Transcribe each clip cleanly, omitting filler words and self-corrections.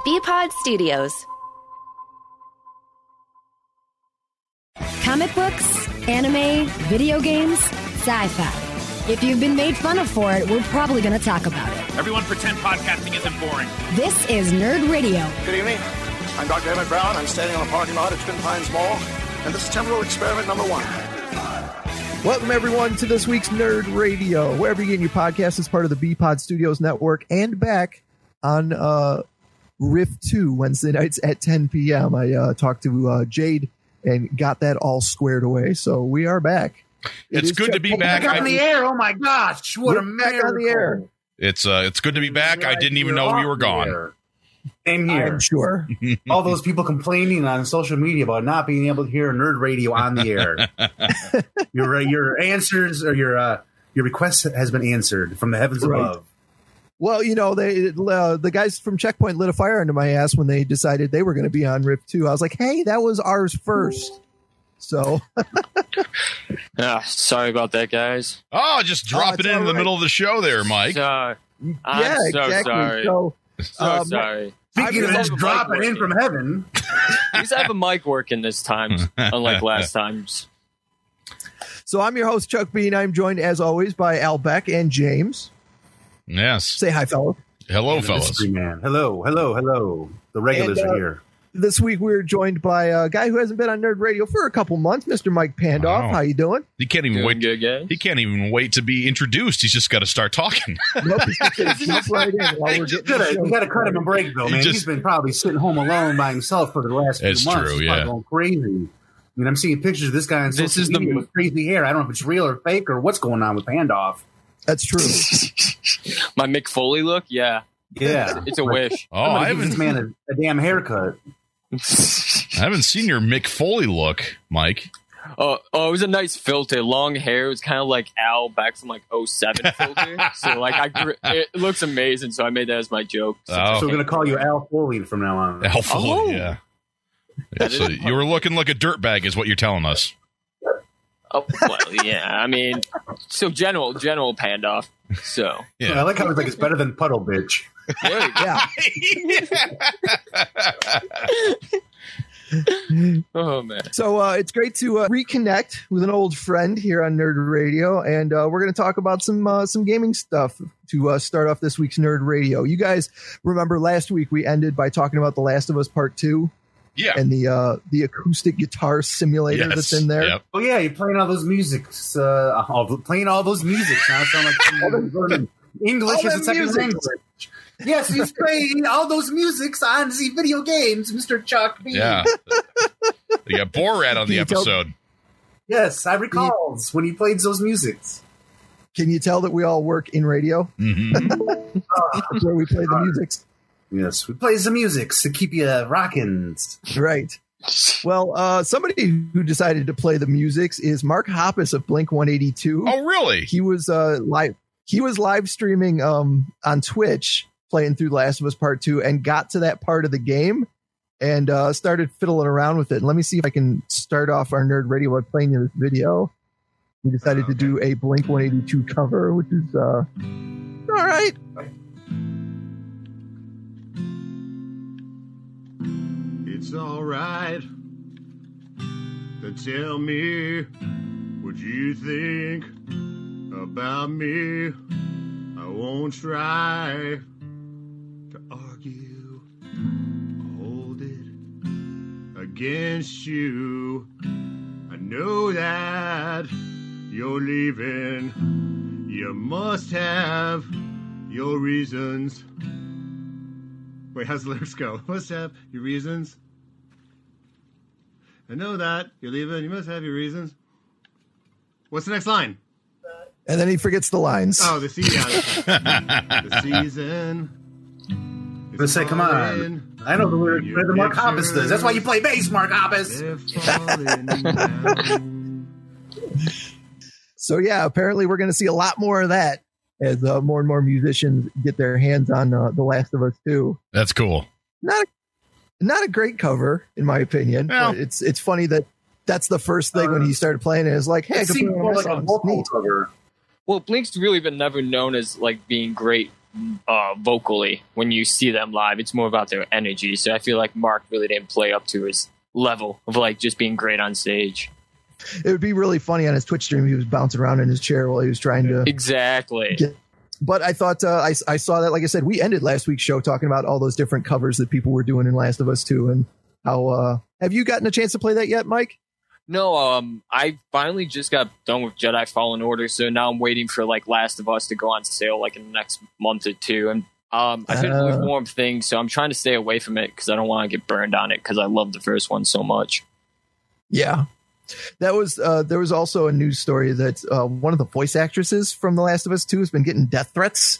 BPod Studios. Comic books, anime, video games, sci-fi. If you've been made fun of for it, we're probably going to talk about it. Everyone pretend podcasting isn't boring. This is Nerd Radio. Good evening. I'm Dr. Emmett Brown. I'm standing on a parking lot at Twin Pines Mall, and this is temporal experiment number 1. Welcome, everyone, to this week's Nerd Radio. Wherever you get your podcast is part of the BPod Studios Network and back on Riff 2 Wednesday nights at 10 p.m. I talked to Jade and got that all squared away, so we are back. It's good to be back on the air. Oh, my gosh. What a miracle. On the air. It's good to be back. I didn't even know we were gone. Same here. I'm sure. All those people complaining on social media about not being able to hear Nerd Radio on the air. Your answers or your request has been answered from the heavens above. Well, you know, the guys from Checkpoint lit a fire under my ass when they decided they were going to be on Rift 2. I was like, hey, that was ours first. So. Sorry about that, guys. Oh, just drop it in the middle of the show there, Mike. I'm yeah, so exactly. sorry. So sorry. Speaking of just dropping in from heaven. At least I have a mic working this time, unlike last times. So I'm your host, Chuck Bean. I'm joined, as always, by Al Beck and James. Yes. Say hi, fellas. Hello, fellas. Man. Hello. The regulars are here. This week we're joined by a guy who hasn't been on Nerd Radio for a couple months, Mr. Mike Pandoff. Wow. How you doing? He can't even wait. Good, guys. He can't even wait to be introduced. He's just got to start talking. Nope, he's just gonna jump right in while we're getting the show We got to cut him a break, though, man. He's been probably sitting home alone by himself for the last few months. It's true, He's yeah. probably going crazy. I mean, I'm seeing pictures of this guy on social media with crazy hair. I don't know if it's real or fake or what's going on with Pandoff. That's true. My Mick Foley look? Yeah. It's a wish. Oh, I give this man a damn haircut. I haven't seen your Mick Foley look, Mike. Oh, it was a nice filter. Long hair. It was kind of like Al back from like 07 filter. So like it looks amazing. So I made that as my joke. So we're going to call you Al Foley from now on. Al Foley, yeah. So you were looking like a dirtbag is what you're telling us. Oh, well, yeah. I mean, so general Pandoff. So yeah. I like how it's better than Puddle Bitch. Yeah. Oh man! So it's great to reconnect with an old friend here on Nerd Radio, and we're going to talk about some gaming stuff to start off this week's Nerd Radio. You guys remember last week we ended by talking about The Last of Us Part 2? Yeah, and the acoustic guitar simulator that's in there. Yep. Oh yeah, you're playing all those musics. Playing all those musics. Now I sound like learning English as a second language. Yes, he's playing all those musics on the video games, Mr. Chuck B. Yeah. You got Borat on the episode. Yes, I recall when he played those musics. Can you tell that we all work in radio? Mm-hmm. That's where we play the musics. Yes, we play the musics to keep you rocking. Right. Well, somebody who decided to play the musics is Mark Hoppus of Blink 182. Oh, really? He was live. He was live streaming on Twitch, playing through Last of Us Part 2, and got to that part of the game and started fiddling around with it. And let me see if I can start off our Nerd Radio by playing you this video. He decided to do a Blink 182 cover, which is all right. It's all right to tell me what you think about me. I won't try to argue, hold it against you. I know that you're leaving. You must have your reasons. Wait, how's the lyrics go? Must have your reasons. I know that you're leaving. You must have your reasons. What's the next line? And then he forgets the lines. Oh, the season. The season. Let's say, come on. I know the lyrics better than Mark Hoppus does. That's why you play bass, Mark Hoppus. So, yeah, apparently we're going to see a lot more of that as more and more musicians get their hands on The Last of Us 2. That's cool. Not a great cover, in my opinion. Well, but it's funny that that's the first thing when he started playing it. It's like, hey, I can put it on my song. It's neat. Cover. Well, Blink's really been never known as like being great vocally when you see them live. It's more about their energy. So I feel like Mark really didn't play up to his level of like just being great on stage. It would be really funny on his Twitch stream. He was bouncing around in his chair while he was trying to exactly. But I thought I saw that. Like I said, we ended last week's show talking about all those different covers that people were doing in Last of Us 2, and how have you gotten a chance to play that yet, Mike? No, I finally just got done with Jedi Fallen Order, so now I'm waiting for like Last of Us to go on sale like in the next month or two. And I've been lukewarm things, so I'm trying to stay away from it because I don't want to get burned on it because I love the first one so much. Yeah. That was there was also a news story that one of the voice actresses from The Last of Us 2 has been getting death threats.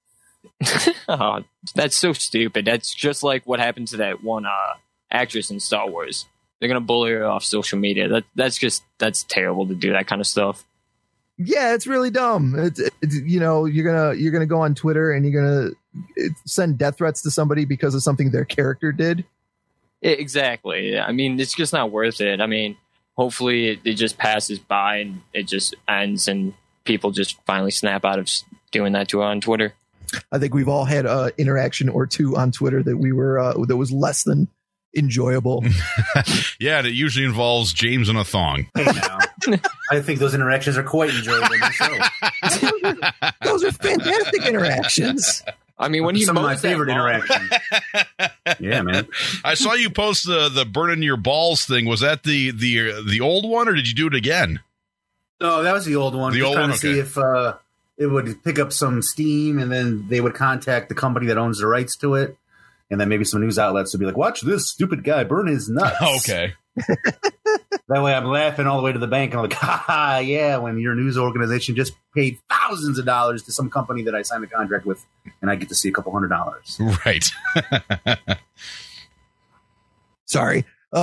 Oh, that's so stupid. That's just like what happened to that one actress in Star Wars. They're gonna bully her off social media. That's terrible to do that kind of stuff. Yeah, it's really dumb. It's you know, you're gonna go on Twitter and you're gonna send death threats to somebody because of something their character did. Exactly. I mean, it's just not worth it. I mean, hopefully it just passes by and it just ends and people just finally snap out of doing that to her on Twitter. I think we've all had an interaction or two on Twitter that we were that was less than enjoyable. Yeah, it usually involves James in a thong. Hey, now. I think those interactions are quite enjoyable myself. Those are fantastic interactions. I mean, when he some of my mows that favorite ball- interactions. Yeah, man. I saw you post the burning your balls thing. Was that the old one, or did you do it again? No, that was the old one. The Just old trying one, to see if it would pick up some steam, and then they would contact the company that owns the rights to it, and then maybe some news outlets would be like, "Watch this stupid guy burn his nuts." Okay. That way, I'm laughing all the way to the bank, and I'm like, "Ha ha, yeah!" When your news organization just paid thousands of dollars to some company that I signed a contract with, and I get to see a couple $100. Right. Sorry.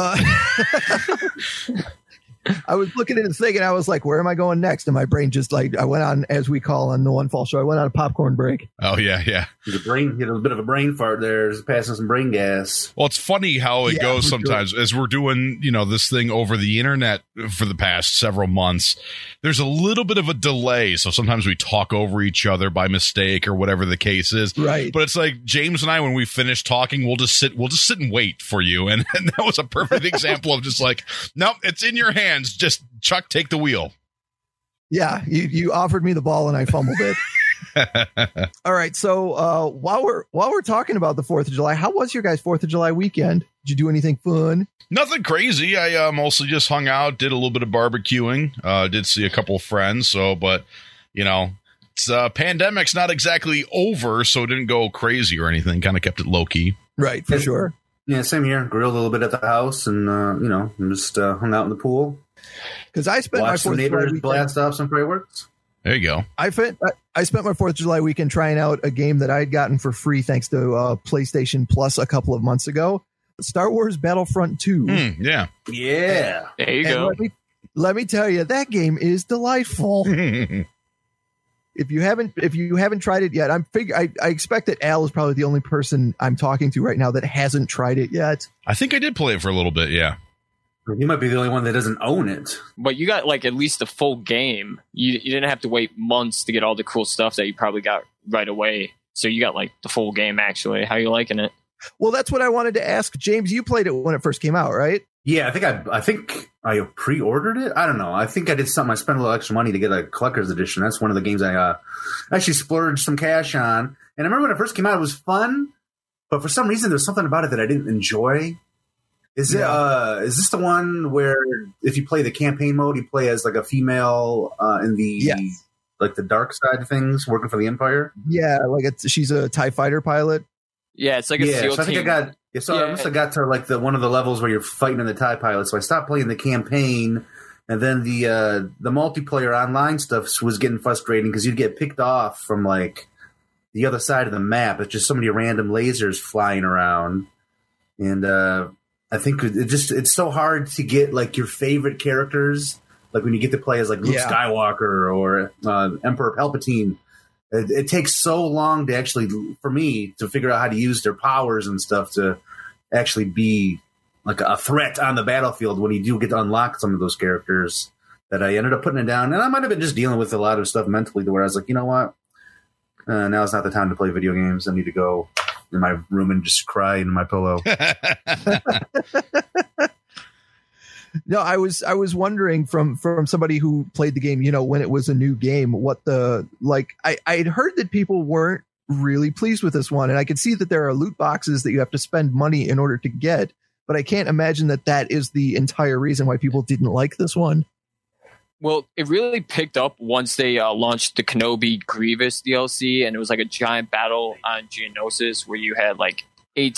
I was looking at the thing and I was like, where am I going next? And my brain just like, I went on, as we call on the One Fall Show, I went on a popcorn break. Oh, yeah. Your brain, you had a bit of a brain fart there, just passing some brain gas. Well, it's funny how it goes sometimes as we're doing, this thing over the internet for the past several months. There's a little bit of a delay. So sometimes we talk over each other by mistake or whatever the case is. Right. But it's like James and I, when we finish talking, we'll just sit and wait for you. And that was a perfect example of just like, nope, it's in your hands. Just Chuck, take the wheel. Yeah. You offered me the ball and I fumbled it. All right. So while we're talking about the 4th of July, how was your guys' 4th of July weekend? Did you do anything fun? Nothing crazy. I mostly just hung out, did a little bit of barbecuing, did see a couple of friends. So, but it's pandemic's not exactly over, so it didn't go crazy or anything. Kind of kept it low key. Right, for sure. Yeah, same here. Grilled a little bit at the house, and just hung out in the pool. Because I spent Watched my 4th some of July neighbors weekend. blast off some fireworks. There you go. I spent my 4th of July weekend trying out a game that I had gotten for free thanks to PlayStation Plus a couple of months ago. Star Wars Battlefront 2. Yeah. Yeah. There you And go. let me tell you, that game is delightful. If you haven't tried it yet, I expect that Al is probably the only person I'm talking to right now that hasn't tried it yet. I think I did play it for a little bit. Yeah. You might be the only one that doesn't own it. But you got like at least the full game. You didn't have to wait months to get all the cool stuff that you probably got right away. So you got like the full game actually. How you liking it? Well, that's what I wanted to ask. James, you played it when it first came out, right? Yeah, I think I pre-ordered it. I don't know. I think I did something. I spent a little extra money to get a collector's edition. That's one of the games I actually splurged some cash on. And I remember when it first came out, it was fun, but for some reason, there's something about it that I didn't enjoy. Is this the one where if you play the campaign mode, you play as like a female in the like the dark side of things, working for the Empire? Yeah, like she's a TIE fighter pilot. Yeah, it's like a SEAL so I think team. I must have got to like one of the levels where you're fighting in the TIE pilot. So I stopped playing the campaign, and then the multiplayer online stuff was getting frustrating because you'd get picked off from like the other side of the map. It's just so many random lasers flying around, and I think it's so hard to get like your favorite characters. Like when you get to play as like Luke Skywalker or Emperor Palpatine. It takes so long to actually, for me, to figure out how to use their powers and stuff to actually be like a threat on the battlefield when you do get to unlock some of those characters, that I ended up putting it down. And I might have been just dealing with a lot of stuff mentally to where I was like, you know what? Now's not the time to play video games. I need to go in my room and just cry into my pillow. No, I was wondering from somebody who played the game, when it was a new game, what I'd heard that people weren't really pleased with this one. And I could see that there are loot boxes that you have to spend money in order to get, but I can't imagine that is the entire reason why people didn't like this one. Well, it really picked up once they launched the Kenobi Grievous DLC, and it was like a giant battle on Geonosis where you had like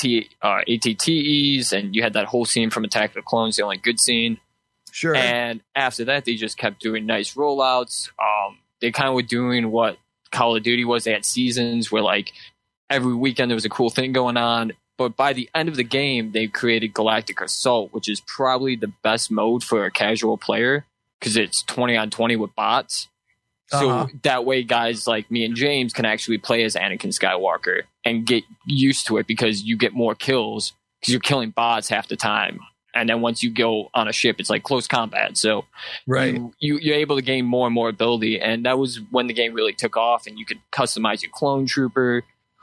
ATTEs, and you had that whole scene from Attack of the Clones, the only good scene. Sure. And after that, they just kept doing nice rollouts. They kind of were doing what Call of Duty was. They had seasons where like every weekend there was a cool thing going on. But by the end of the game, they created Galactic Assault, which is probably the best mode for a casual player because it's 20 on 20 with bots. So that way guys like me and James can actually play as Anakin Skywalker and get used to it because you get more kills because you're killing bots half the time. And then once you go on a ship, it's like close combat. So right. You're able to gain more and more ability. And that was when the game really took off, and you could customize your clone trooper.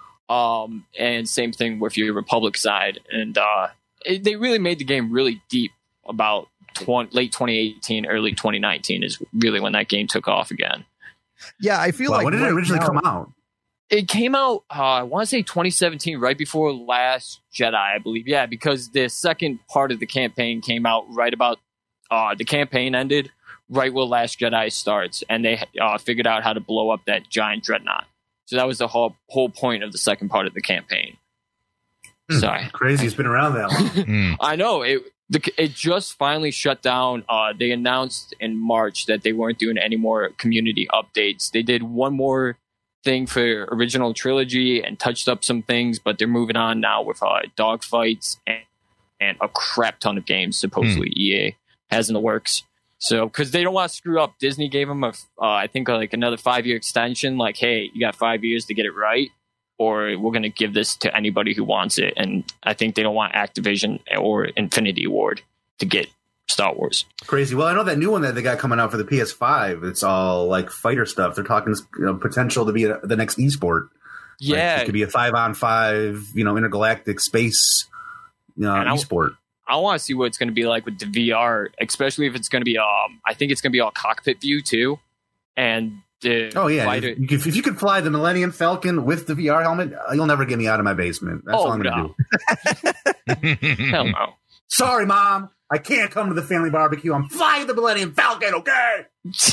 And same thing with your Republic side. And they really made the game really deep about late 2018, early 2019 is really when that game took off again. Yeah, I feel like... When did it originally come out? It came out, I want to say 2017, right before Last Jedi, I believe. Yeah, because the second part of the campaign came out right about... the campaign ended right where Last Jedi starts, and they figured out how to blow up that giant dreadnought. So that was the whole point of the second part of the campaign. Sorry. Crazy, it's been around that long. I know. It just finally shut down. They announced in March that they weren't doing any more community updates. They did one more thing for original trilogy and touched up some things, but they're moving on now with dogfights and a crap ton of games supposedly EA has in the works. So, because they don't want to screw up, Disney gave them I think like another 5-year extension. Like, hey, you got 5 years to get it right, or we're going to give this to anybody who wants it. And I think they don't want Activision or Infinity Ward to get Star Wars. Crazy. Well, I know that new one that they got coming out for the PS5. It's all like fighter stuff. They're talking potential to be the next esport. Yeah, like, it could be a 5-on-5, intergalactic space, esport. I want to see what it's going to be like with the VR, especially if it's going to be, I think it's going to be all cockpit view too. And fighter, if you could fly the Millennium Falcon with the VR helmet, you'll never get me out of my basement. That's all I'm going to do. Hell no. Sorry, Mom. I can't come to the family barbecue. I'm flying the Millennium Falcon, okay?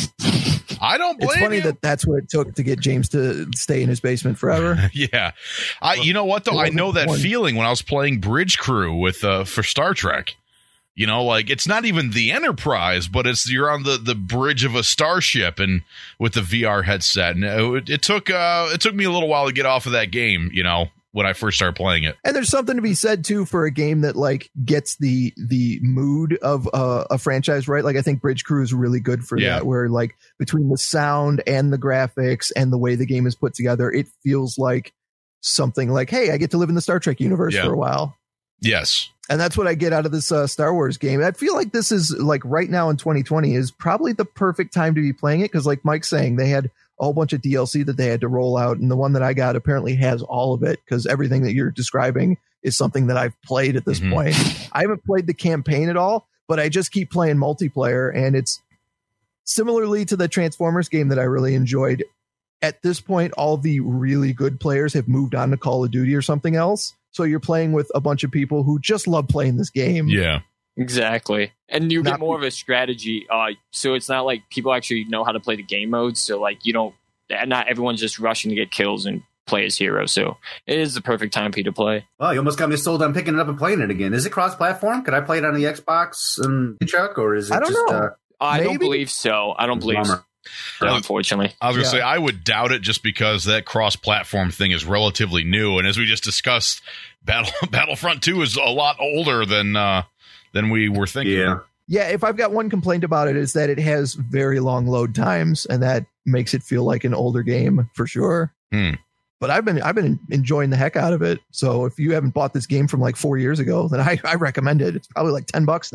I don't blame you. It's funny that's what it took to get James to stay in his basement forever. Yeah. You know what, though? I know that feeling when I was playing Bridge Crew with for Star Trek. It's not even the Enterprise, but you're on the bridge of a starship and with the VR headset. And it took me a little while to get off of that game, when I first started playing it. And there's something to be said too for a game that gets the mood of a franchise right. Like I think Bridge Crew is really good for that, where between the sound and the graphics and the way the game is put together, it feels like something like, hey, I get to live in the Star Trek universe for a while. Yes. And that's what I get out of this Star Wars game. I feel like this is right now in 2020 is probably the perfect time to be playing it. Cause like Mike's saying, they had a whole bunch of DLC that they had to roll out. And the one that I got apparently has all of it because everything that you're describing is something that I've played at this point. I haven't played the campaign at all, but I just keep playing multiplayer. And it's similarly to the Transformers game that I really enjoyed. At this point, all the really good players have moved on to Call of Duty or something else. So you're playing with a bunch of people who just love playing this game. Yeah. Exactly. And you get more of a strategy. So it's not like people actually know how to play the game modes. So not everyone's just rushing to get kills and play as hero. So it is the perfect time for you to play. Well, you almost got me sold on picking it up and playing it again. Is it cross-platform? Could I play it on the Xbox and the Chuck, or is it I don't know. I don't believe so. Unfortunately. I was going to say, I would doubt it just because that cross-platform thing is relatively new. And as we just discussed, Battlefront 2 is a lot older than we were thinking. Yeah, if I've got one complaint about it is that it has very long load times, and that makes it feel like an older game for sure. But I've been enjoying the heck out of it. So if you haven't bought this game from 4 years ago, then I recommend it. It's probably $10 now.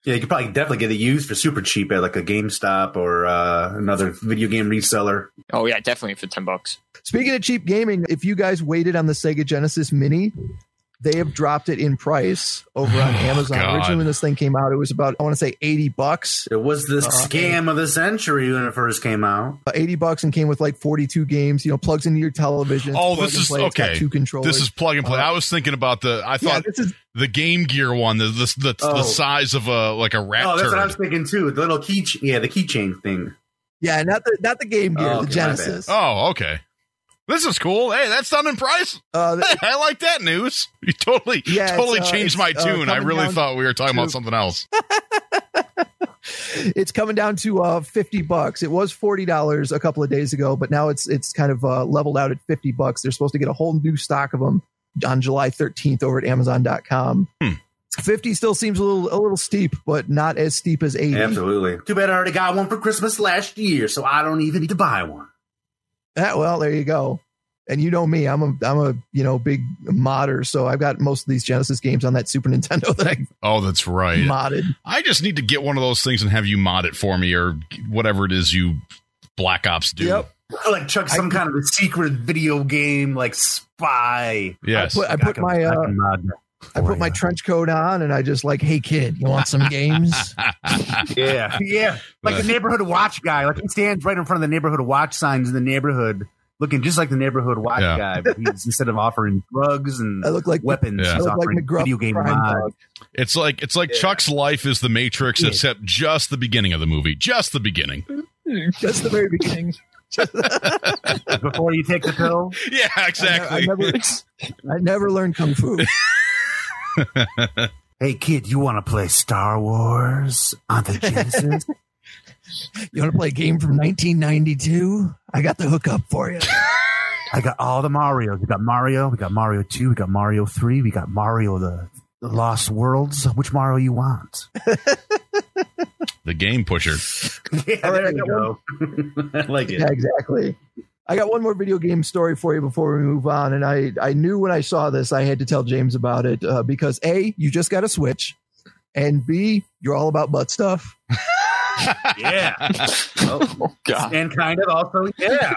Yeah, you could probably definitely get it used for super cheap at like a GameStop or another video game reseller. Oh yeah, definitely for $10. Speaking of cheap gaming, if you guys waited on the Sega Genesis Mini, they have dropped it in price over on Amazon. God. Originally, when this thing came out, it was about, I want to say $80. It was the scam of the century when it first came out. $80 and came with like 42 games. Plugs into your television. Oh, Plug this and is play. It's got okay. 2 controllers. This is plug and play. I was thinking about I thought this is the Game Gear one, the size of a rat Oh, that's turd. what I was thinking too. The little the keychain thing. yeah, not the Game Gear, Oh, the okay, Genesis. Oh, okay. This is cool. Hey, that's done in price. I like that news. You totally changed my tune. I really thought we were talking about something else. It's coming down to $50. It was $40 a couple of days ago, but now it's kind of leveled out at $50. They're supposed to get a whole new stock of them on July 13th over at Amazon.com. 50 still seems a little steep, but not as steep as 80. Absolutely. Too bad I already got one for Christmas last year, so I don't even need to buy one. Well, there you go. And you know me, I'm a big modder, so I've got most of these Genesis games on that Super Nintendo that I that's right. modded. I just need to get one of those things and have you mod it for me or whatever it is you Black Ops do. Yep. Like Chuck, some kind of a secret video game, like Spy. Yes. I put my trench coat on and I just like, hey kid, you want some games? Yeah. Like the neighborhood watch guy. Like he stands right in front of the neighborhood watch signs in the neighborhood, looking just like the neighborhood watch guy. But he's, instead of offering drugs and I look like weapons, I he's look like offering McGruff video game crime mods. dog. It's like Chuck's life is the Matrix, except just the beginning of the movie. Just the beginning. Just the very beginning. Before you take the pill. Yeah, exactly. I never learned kung fu. Hey kid, you want to play Star Wars on the Genesis? You want to play a game from 1992? I got the hookup for you. I got all the Marios. We got Mario 2, we got Mario 3, we got Mario the Lost Worlds. Which Mario you want? The game pusher. Yeah, there you go. I like it. Yeah, exactly. I got one more video game story for you before we move on. And I knew when I saw this, I had to tell James about it because A, you just got a Switch, and B, you're all about butt stuff. Yeah. Oh, God. And kind of also, yeah.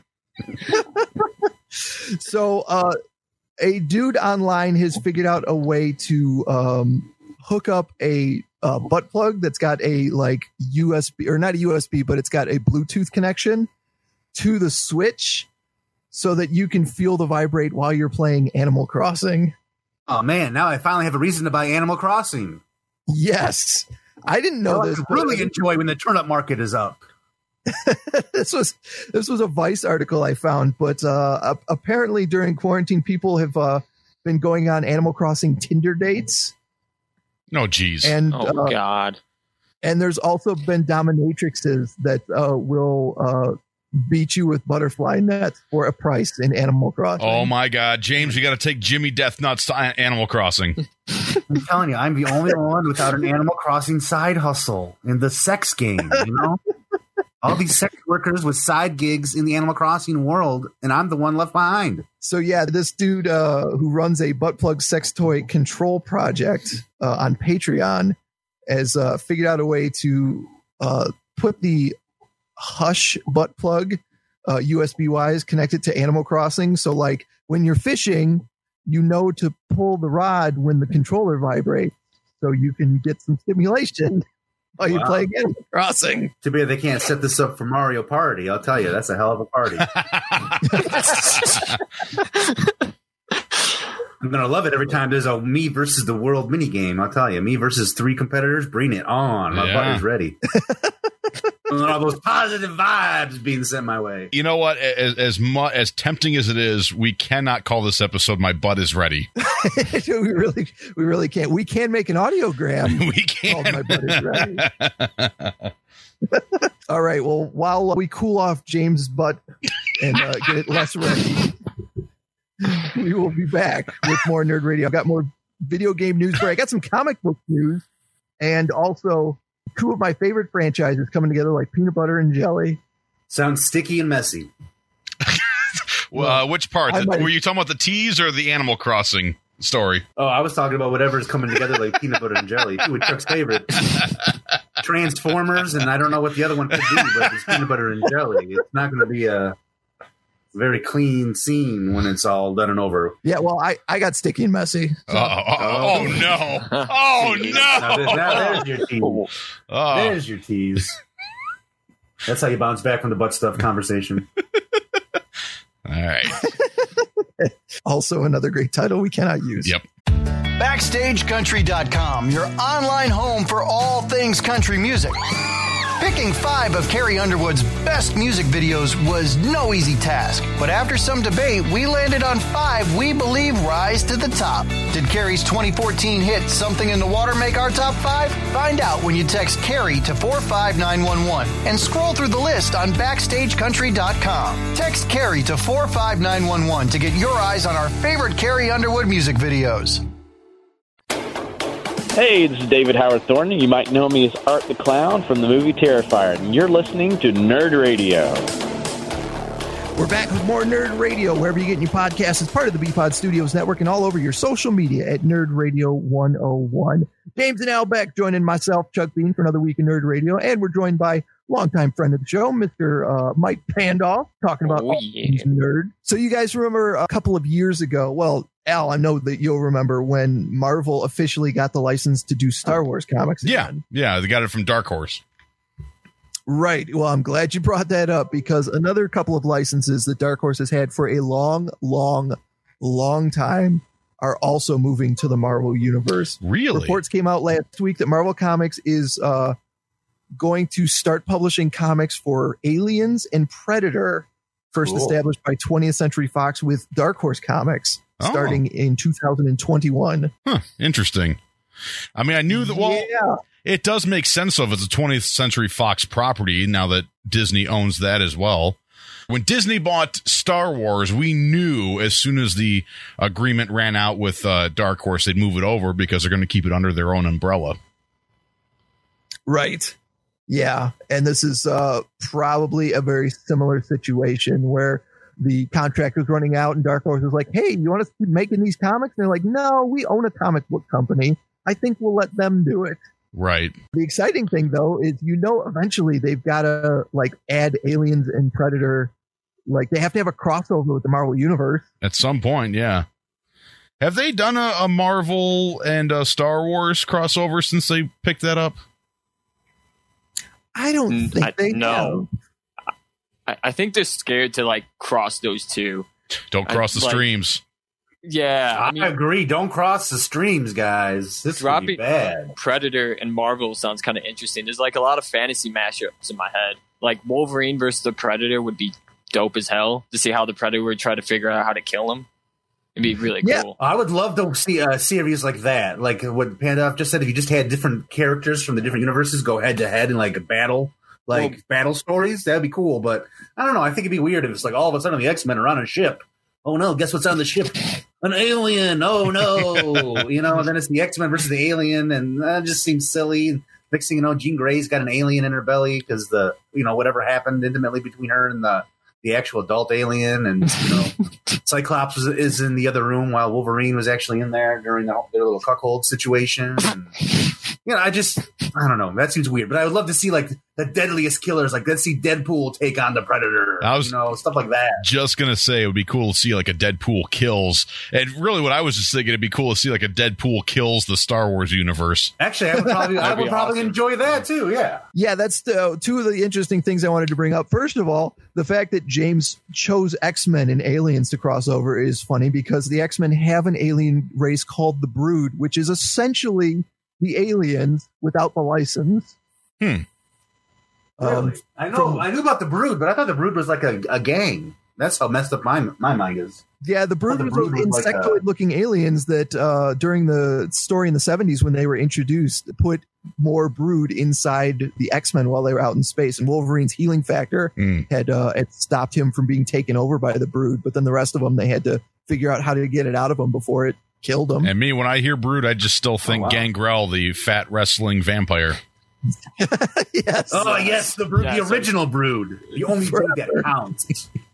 So a dude online has figured out a way to hook up a butt plug that's got a like USB, or not a USB, but it's got a Bluetooth connection to the Switch so that you can feel the vibrate while you're playing Animal Crossing. Oh man, now I finally have a reason to buy Animal Crossing. Yes. I didn't know this. I really enjoy when the turnip market is up. This was a Vice article I found, but apparently during quarantine, people have been going on Animal Crossing Tinder dates. No, geez. And God. And there's also been dominatrixes that will beat you with butterfly nets for a price in Animal Crossing. Oh my God, James, you got to take Jimmy Death Nuts to Animal Crossing. I'm telling you, I'm the only one without an Animal Crossing side hustle in the sex game, you know? All these sex workers with side gigs in the Animal Crossing world, and I'm the one left behind. So yeah, this dude who runs a butt plug sex toy control project on Patreon has figured out a way to put the Hush butt plug USB wise connected to Animal Crossing. So like when you're fishing, you know to pull the rod when the controller vibrates, so you can get some stimulation while you're playing Animal Crossing. Too bad they can't set this up for Mario Party. I'll tell you, that's a hell of a party. I'm going to love it every time there's a me versus the world mini game. I'll tell you, me versus 3 competitors, bring it on. My butt is ready. And all those positive vibes being sent my way. You know what? As tempting as it is, we cannot call this episode "My Butt Is Ready." we really can't. We can make an audiogram. We can. Called "My Butt Is Ready." All right. Well, while we cool off James' butt and get it less ready, we will be back with more Nerd Radio. I've got more video game news for you. I got some comic book news and also 2 of my favorite franchises coming together like peanut butter and jelly. Sounds sticky and messy. Which part? Were you talking about the tease or the Animal Crossing story. Oh, I was talking about whatever's coming together like peanut butter and jelly. With Chuck's favorite. Transformers, and I don't know what the other one could be, but it's peanut butter and jelly. It's not going to be a very clean scene when it's all done and over. Yeah, well, I got sticky and messy. So. Oh, no. Oh, no. Now there's your tease. There's your tease. That's how you bounce back from the butt stuff conversation. All right. Also another great title we cannot use. Yep. BackstageCountry.com, your online home for all things country music. Picking 5 of Carrie Underwood's best music videos was no easy task, but after some debate, we landed on 5 we believe rise to the top. Did Carrie's 2014 hit Something in the Water make our top 5? Find out when you text Carrie to 45911 and scroll through the list on BackstageCountry.com. Text Carrie to 45911 to get your eyes on our favorite Carrie Underwood music videos. Hey, this is David Howard Thornton. You might know me as Art the Clown from the movie Terrifier, and you're listening to Nerd Radio. We're back with more Nerd Radio, wherever you get your podcasts. It's part of the BPod Studios Network and all over your social media at Nerd Radio 101. James and Al Beck joining myself, Chuck Bean, for another week in Nerd Radio, and we're joined by longtime friend of the show, Mr. Mike Pandoff, talking about all things nerd. So you guys remember a couple of years ago, well, Al, I know that you'll remember when Marvel officially got the license to do Star Wars comics again. Yeah, they got it from Dark Horse. Right. Well, I'm glad you brought that up because another couple of licenses that Dark Horse has had for a long time are also moving to the Marvel Universe. Really? Reports came out last week that Marvel Comics is going to start publishing comics for Aliens and Predator, first established by 20th Century Fox with Dark Horse Comics. Starting in 2021. Interesting. I mean, I knew that. It does make sense if it's a 20th Century Fox property now that Disney owns that as well. When Disney bought Star Wars, we knew as soon as the agreement ran out with Dark Horse, they'd move it over because they're going to keep it under their own umbrella. Right. Yeah. And this is probably a very similar situation where the contract was running out and Dark Horse was like, hey, you want us to keep making these comics? And they're like, no, we own a comic book company. I think we'll let them do it. Right. The exciting thing, though, is, eventually they've got to add Aliens and Predator. They have to have a crossover with the Marvel Universe. At some point, yeah. Have they done a Marvel and a Star Wars crossover since they picked that up? I don't think they know. I think they're scared to cross those two. Don't cross the streams. Yeah, I agree. Don't cross the streams, guys. This would be bad. Predator and Marvel sounds kind of interesting. There's a lot of fantasy mashups in my head. Wolverine versus the Predator would be dope as hell to see how the Predator would try to figure out how to kill him. It'd be really cool. I would love to see a series like that. Like what Pandoff just said, if you just had different characters from the different universes go head to head in a battle. Battle stories, that'd be cool, but I don't know. I think it'd be weird if it's all of a sudden the X-Men are on a ship. Oh no, guess what's on the ship? An alien. Oh no. And then it's the X-Men versus the alien, and that just seems silly. Next thing you know, Jean Grey's got an alien in her belly because whatever happened intimately between her and the actual adult alien, and Cyclops is in the other room while Wolverine was actually in there during their little cuckold situation. And, I don't know. That seems weird, but I would love to see the deadliest killers. Let's see Deadpool take on the Predator. Stuff like that. Just gonna say it would be cool to see a Deadpool kills, and really what I was just thinking, it'd be cool to see a Deadpool kills the Star Wars universe. Actually, I would probably enjoy that too. Yeah. Yeah, that's two of the interesting things I wanted to bring up. First of all, the fact that James chose X-Men and Aliens to cross over is funny because the X-Men have an alien race called the Brood, which is essentially the aliens without the license. Really? I knew about the Brood, but I thought the Brood was a gang. That's how messed up my mind is. Yeah, the Brood was insectoid-looking aliens that during the story in the 70s when they were introduced, put more Brood inside the X-Men while they were out in space. And Wolverine's healing factor had stopped him from being taken over by the Brood. But then the rest of them, they had to figure out how to get it out of him before it killed him. And me, when I hear Brood, I just still think Gangrel, the fat wrestling vampire. Yes. Oh, yes, the Brood, the original Brood. The only Brood that counts.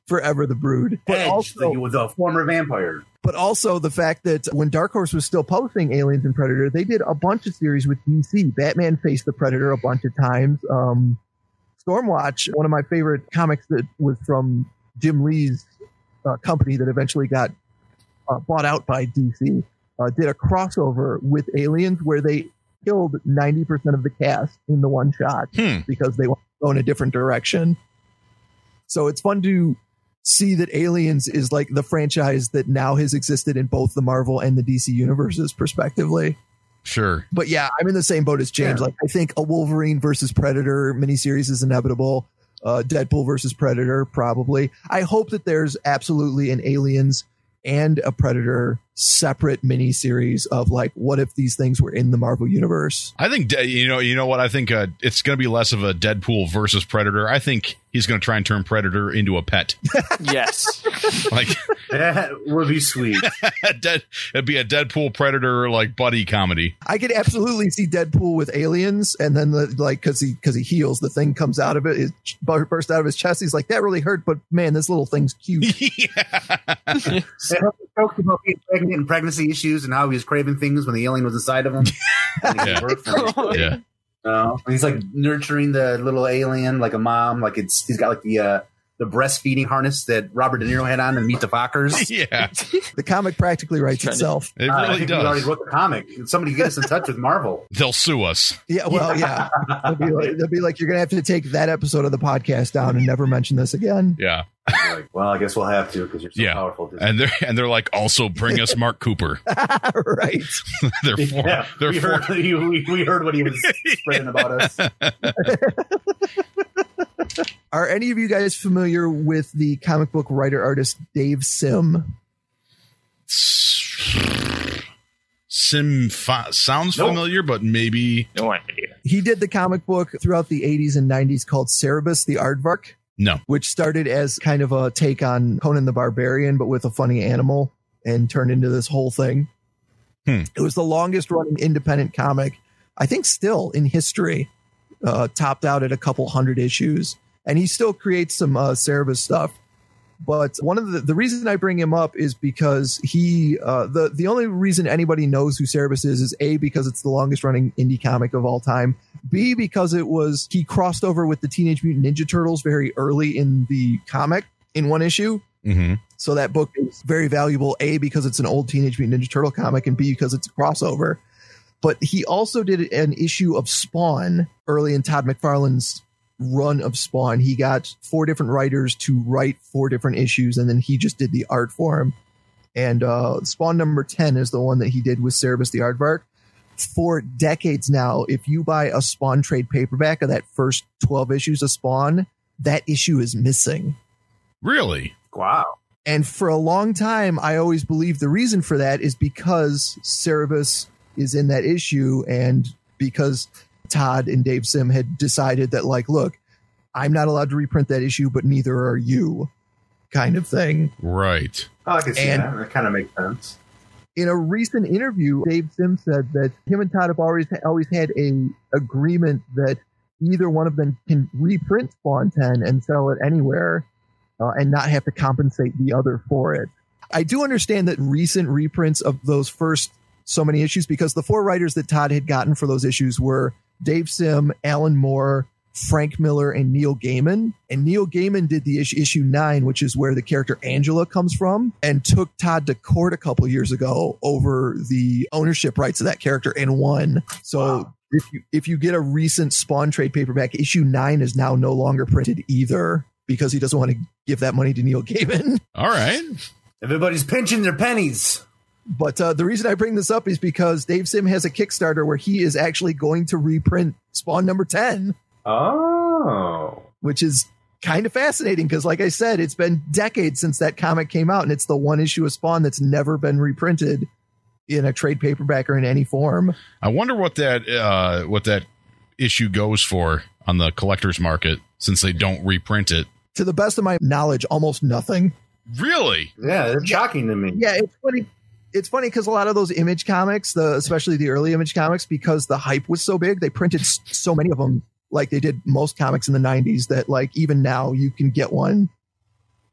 Forever the Brood. But Edge, also, the former vampire. But also the fact that when Dark Horse was still publishing Aliens and Predator, they did a bunch of series with DC. Batman faced the Predator a bunch of times. Stormwatch, one of my favorite comics that was from Jim Lee's company that eventually got bought out by DC, did a crossover with Aliens where they killed 90% of the cast in the one shot because they want to go in a different direction. So it's fun to see that Aliens is like the franchise that now has existed in both the Marvel and the DC universes, respectively. Sure. But yeah, I'm in the same boat as James. Like, I think a Wolverine versus Predator miniseries is inevitable. Deadpool versus Predator, probably. I hope that there's absolutely an Aliens and a Predator separate miniseries of like, what if these things were in the Marvel universe? I think, you know what? I think it's going to be less of a Deadpool versus Predator. I think he's going to try and turn Predator into a pet. Yes. Like that would be sweet. It'd be a Deadpool Predator like buddy comedy. I could absolutely see Deadpool with aliens, and then because he heals, the thing comes out of it, it bursts out of his chest. He's like, that really hurt, but man, this little thing's cute. They talked about being pregnant and pregnancy issues and how he was craving things when the alien was inside of him. Yeah. And he's like nurturing the little alien like a mom. Like he's got like the breastfeeding harness that Robert De Niro had on in Meet the Fockers. Yeah. The comic practically writes itself. It I really think does. we already wrote the comic. Somebody get us in touch with Marvel. They'll sue us. Yeah, well, yeah. They'll be like, you're going to have to take that episode of the podcast down and never mention this again. Yeah. Like, well, I guess we'll have to because you're so powerful. And they're like, also bring us Mark Cooper. Right. We heard what he was spreading about us. Are any of you guys familiar with the comic book writer artist Dave Sim? Sounds familiar, but maybe no idea. He did the comic book throughout the 80s and 90s called Cerebus the Aardvark. No. Which started as kind of a take on Conan the Barbarian, but with a funny animal, and turned into this whole thing. It was the longest running independent comic, I think still in history, topped out at a couple hundred issues. And he still creates some Cerebus stuff. But one of the reason I bring him up is because he the only reason anybody knows who Cerebus is A, because it's the longest running indie comic of all time. B, because he crossed over with the Teenage Mutant Ninja Turtles very early in the comic in one issue. Mm-hmm. So that book is very valuable, A, because it's an old Teenage Mutant Ninja Turtle comic, and B, because it's a crossover. But he also did an issue of Spawn early in Todd McFarlane's run of Spawn. He got 4 different writers to write 4 different issues, and then he just did the art for him. And Spawn number 10 is the one that he did with Cerebus the Aardvark. For decades now, if you buy a Spawn trade paperback of that first 12 issues of Spawn, that issue is missing. Really? Wow. And for a long time, I always believed the reason for that is because Cerebus is in that issue, and because Todd and Dave Sim had decided that, like, look, I'm not allowed to reprint that issue, but neither are you, kind of thing. Right. Oh, I can see that. That kind of makes sense. In a recent interview, Dave Sim said that him and Todd have always had a agreement that either one of them can reprint Spawn 10 and sell it anywhere and not have to compensate the other for it. I do understand that recent reprints of those first so many issues, because the 4 writers that Todd had gotten for those issues were Dave Sim, Alan Moore, Frank Miller, and Neil Gaiman. And Neil Gaiman did the issue 9, which is where the character Angela comes from, and took Todd to court a couple years ago over the ownership rights of that character and won. So if you get a recent Spawn trade paperback, issue 9 is now no longer printed either, because he doesn't want to give that money to Neil Gaiman. All right. Everybody's pinching their pennies. But the reason I bring this up is because Dave Sim has a Kickstarter where he is actually going to reprint Spawn number 10. Oh. Which is kind of fascinating because, like I said, it's been decades since that comic came out, and it's the one issue of Spawn that's never been reprinted in a trade paperback or in any form. I wonder what that issue goes for on the collector's market, since they don't reprint it. To the best of my knowledge, almost nothing. Really? Yeah, it's shocking to me. Yeah, it's funny. It's funny because a lot of those Image comics, especially the early Image comics, because the hype was so big, they printed so many of them, like they did most comics in the 90s, that like even now you can get one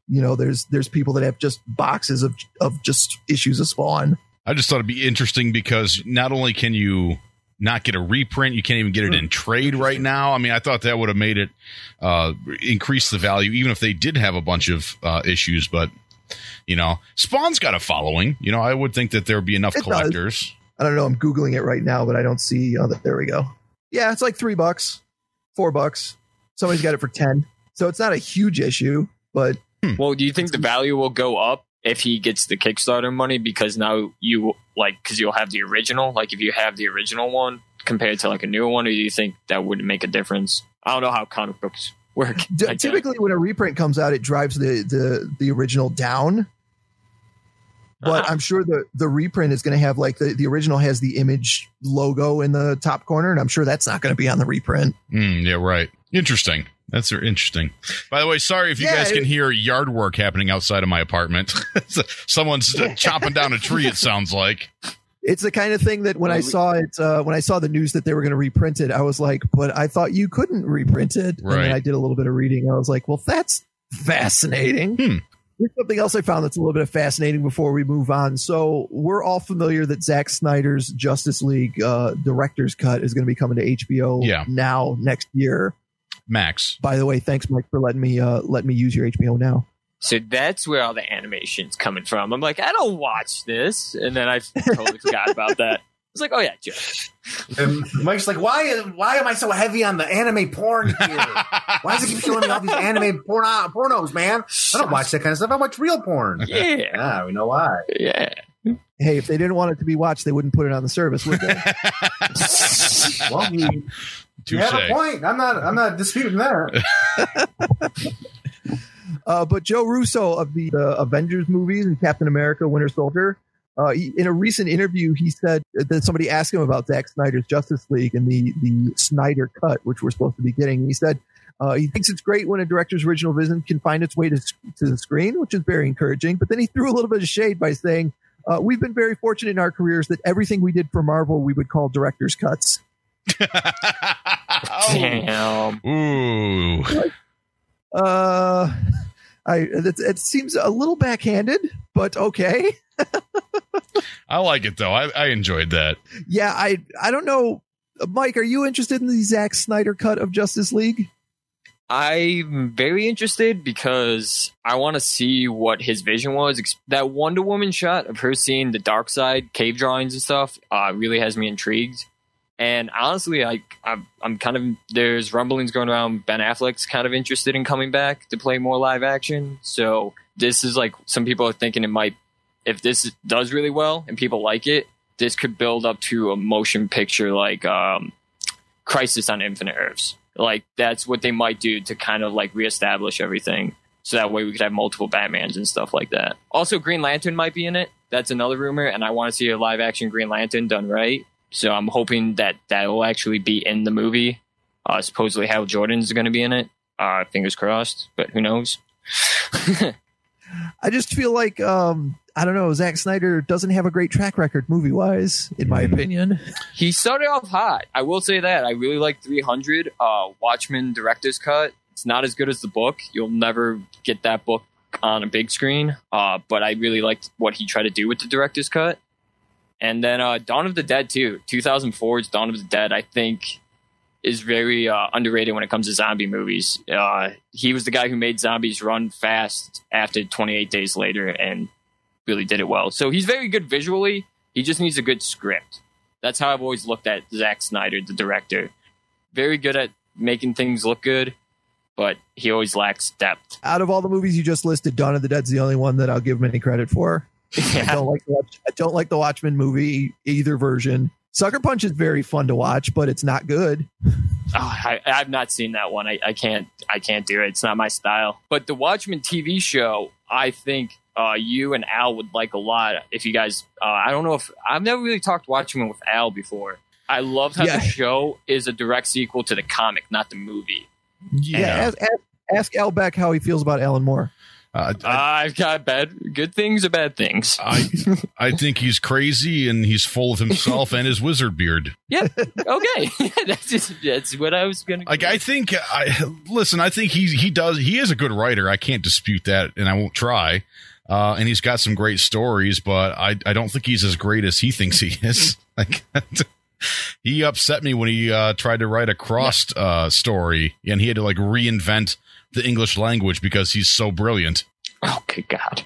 You know, there's people that have just boxes of just issues of Spawn. I just thought it'd be interesting because not only can you not get a reprint, you can't even get it in trade right now. I mean, I thought that would have made it increase the value, even if they did have a bunch of issues. But, you know, Spawn's got a following. You know, I would think that there would be enough collectors. I don't know. I'm Googling it right now, but I don't see. There we go. Yeah, it's like $3, $4. Somebody's got it for 10. So it's not a huge issue, but. Well, do you think the value will go up if he gets the Kickstarter money, because now because you'll have the original, like if you have the original one compared to like a newer one, or do you think that wouldn't make a difference? I don't know how comic books work. Typically when a reprint comes out, it drives the original down, but I'm sure the reprint is going to have like the original has the Image logo in the top corner, and I'm sure that's not going to be on the reprint. Yeah, right. Interesting. That's interesting. By the way, sorry if you guys can hear yard work happening outside of my apartment. Someone's chopping down a tree, it sounds like. It's the kind of thing that when I saw it, when I saw the news that they were going to reprint it, I was like, but I thought you couldn't reprint it. Right. And then I did a little bit of reading. I was like, well, that's fascinating. Here's something else I found that's a little bit of fascinating before we move on. So we're all familiar that Zack Snyder's Justice League director's cut is going to be coming to HBO now next year. Max. By the way, thanks, Mike, for letting me use your HBO Now. So that's where all the animation's coming from. I'm like, I don't watch this, and then I totally forgot about that. It's like, oh yeah, Joe. And Mike's like, why am I so heavy on the anime porn here? Why does it keep showing me all these anime pornos, man? I don't watch that kind of stuff. I watch real porn. Yeah, we know why. Yeah. Hey, if they didn't want it to be watched, they wouldn't put it on the service, would they? Well, you have a point. I'm not disputing that. But Joe Russo of the Avengers movies and Captain America: Winter Soldier, in a recent interview, he said that somebody asked him about Zack Snyder's Justice League and the Snyder cut, which we're supposed to be getting. He said he thinks it's great when a director's original vision can find its way to the screen, which is very encouraging. But then he threw a little bit of shade by saying, we've been very fortunate in our careers that everything we did for Marvel we would call director's cuts. Damn. Ooh. It seems a little backhanded, but okay. I like it though. I enjoyed that. Yeah, I don't know, Mike. Are you interested in the Zack Snyder cut of Justice League? I'm very interested because I want to see what his vision was. That Wonder Woman shot of her seeing the dark side, cave drawings and stuff, really has me intrigued. And honestly, I'm kind of, there's rumblings going around. Ben Affleck's kind of interested in coming back to play more live action. So this is like, some people are thinking it might, if this does really well and people like it, this could build up to a motion picture like Crisis on Infinite Earths. Like that's what they might do to kind of like reestablish everything. So that way we could have multiple Batmans and stuff like that. Also, Green Lantern might be in it. That's another rumor. And I want to see a live action Green Lantern done right. So I'm hoping that will actually be in the movie. Supposedly Hal Jordan's going to be in it. Fingers crossed, but who knows? I just feel like, I don't know, Zack Snyder doesn't have a great track record movie-wise, in my opinion. He started off hot. I will say that. I really like 300, Watchmen Director's Cut. It's not as good as the book. You'll never get that book on a big screen. But I really liked what he tried to do with the Director's Cut. And then Dawn of the Dead, too. 2004's Dawn of the Dead, I think, is very underrated when it comes to zombie movies. He was the guy who made zombies run fast after 28 Days Later and really did it well. So he's very good visually. He just needs a good script. That's how I've always looked at Zack Snyder, the director. Very good at making things look good, but he always lacks depth. Out of all the movies you just listed, Dawn of the Dead's the only one that I'll give him any credit for. Yeah. I don't like the Watchmen movie, either version. Sucker Punch is very fun to watch, but it's not good. I've not seen that one. I can't do it. It's not my style. But the Watchmen TV show, I think you and Al would like a lot. If you guys, I don't know if I've never really talked Watchmen with Al before. I love how the show is a direct sequel to the comic, not the movie. Yeah, ask Al Beck how he feels about Alan Moore. I've got good things or bad things. I think he's crazy and he's full of himself and his wizard beard. Yeah. Okay. That's what I was going to. Like, I think he is a good writer. I can't dispute that, and I won't try. And he's got some great stories, but I don't think he's as great as he thinks he is. Like, he upset me when he tried to write a Crossed story, and he had to like reinvent the English language because he's so brilliant. Oh, good God.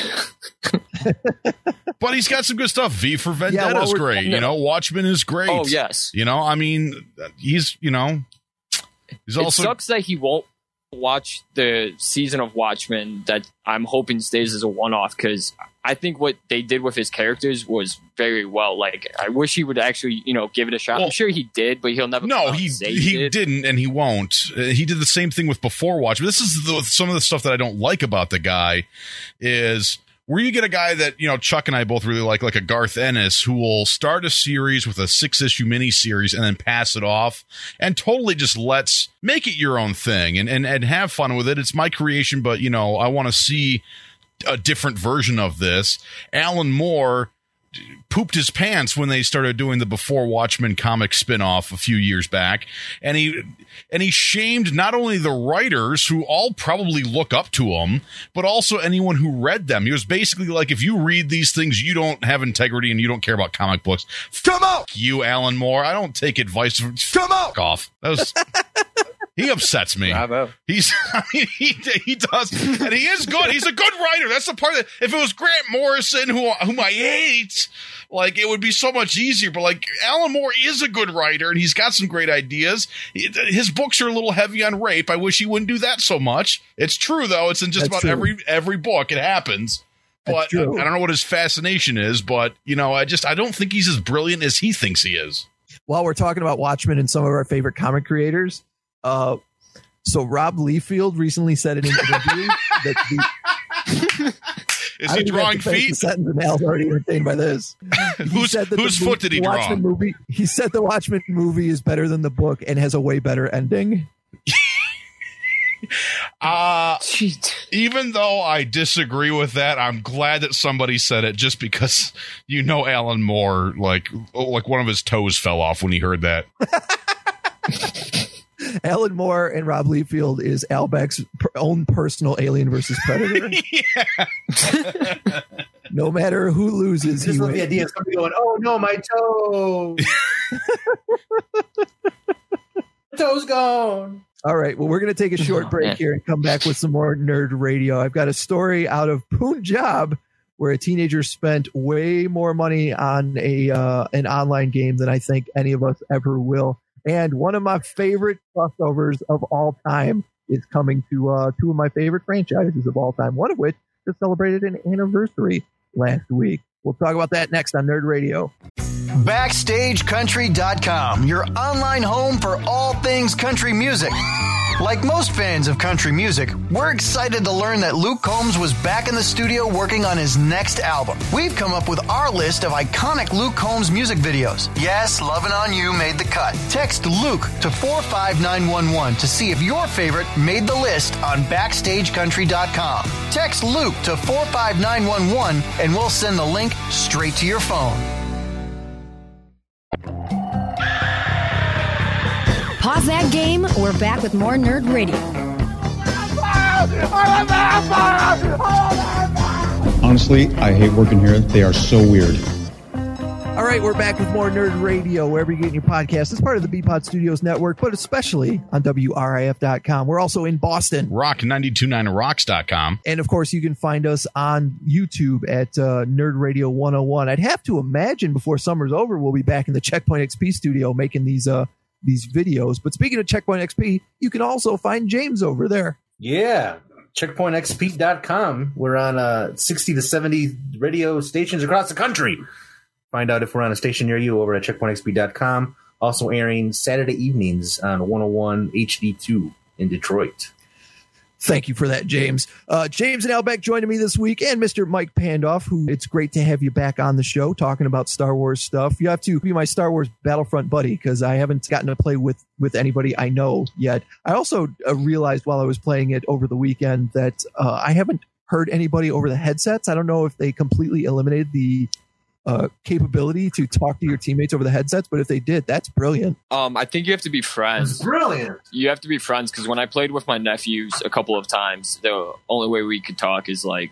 But he's got some good stuff. V for Vendetta is great. Watchmen is great. Oh, yes. I mean, he's also. It sucks that he won't watch the season of Watchmen that I'm hoping stays as a one-off, because I think what they did with his characters was very well. Like, I wish he would actually, give it a shot. Well, I'm sure he did, but he'll never. No, he didn't, and he won't. He did the same thing with Before Watchmen. This is some of the stuff that I don't like about the guy is where you get a guy that, Chuck and I both really like a Garth Ennis, who will start a series with a 6-issue miniseries and then pass it off and totally just make it your own thing and have fun with it. It's my creation, but, I want to see a different version of this. Alan Moore pooped his pants when they started doing the Before Watchmen comic spinoff a few years back, and he shamed not only the writers, who all probably look up to him, but also anyone who read them. He was basically like, if you read these things, you don't have integrity and you don't care about comic books. Come out, you Alan Moore. I don't take advice from. Come out. Off. That was. He upsets me. Bravo. He does, and he is good. He's a good writer. That's the part that, if it was Grant Morrison, whom I hate, like, it would be so much easier. But like, Alan Moore is a good writer, and he's got some great ideas. His books are a little heavy on rape. I wish he wouldn't do that so much. It's true though. It's in just about every book. It happens. But I don't know what his fascination is. But I don't think he's as brilliant as he thinks he is. While we're talking about Watchmen and some of our favorite comic creators. So Rob Liefeld recently said in an interview that is he drawing feet? And Al's already entertained by this. Whose foot did he draw? He said the Watchmen movie is better than the book and has a way better ending. Even though I disagree with that, I'm glad that somebody said it, just because Alan Moore, like one of his toes fell off when he heard that. Alan Moore and Rob Liefeld is Al Beck's own personal Alien versus Predator. No matter who loses, he wins. The idea of somebody going, "Oh no, my toe! Toe's gone." All right, well, we're going to take a short break here and come back with some more Nerd Radio. I've got a story out of Punjab where a teenager spent way more money on an online game than I think any of us ever will. And one of my favorite crossovers of all time is coming to two of my favorite franchises of all time, one of which just celebrated an anniversary last week. We'll talk about that next on Nerd Radio. BackstageCountry.com, your online home for all things country music. Like most fans of country music, we're excited to learn that Luke Combs was back in the studio working on his next album. We've come up with our list of iconic Luke Combs music videos. Yes, Lovin' On You made the cut. Text Luke to 45911 to see if your favorite made the list on BackstageCountry.com. Text Luke to 45911 and we'll send the link straight to your phone. Pause that game. We're back with more Nerd Radio. Honestly, I hate working here. They are so weird. All right, we're back with more Nerd Radio, wherever you're getting your podcast. It's part of the BPod Studios network, but especially on WRIF.com. We're also in Boston. Rock929rocks.com. And, of course, you can find us on YouTube at Nerd Radio 101. I'd have to imagine before summer's over, we'll be back in the Checkpoint XP studio making these videos. But speaking of Checkpoint XP, you can also find James over there. Yeah, checkpointxp.com. We're on 60 to 70 radio stations across the country. Find out if we're on a station near you over at checkpointxp.com. Also airing Saturday evenings on 101 HD2 in Detroit. Thank you for that, James. James and Al Beck joining me this week, and Mr. Mike Pandoff, who it's great to have you back on the show talking about Star Wars stuff. You have to be my Star Wars Battlefront buddy because I haven't gotten to play with anybody I know yet. I also realized while I was playing it over the weekend that I haven't heard anybody over the headsets. I don't know if they completely eliminated the capability to talk to your teammates over the headsets, but if they did, that's brilliant. I think you have to be friends. It's brilliant. You have to be friends because when I played with my nephews a couple of times, the only way we could talk is like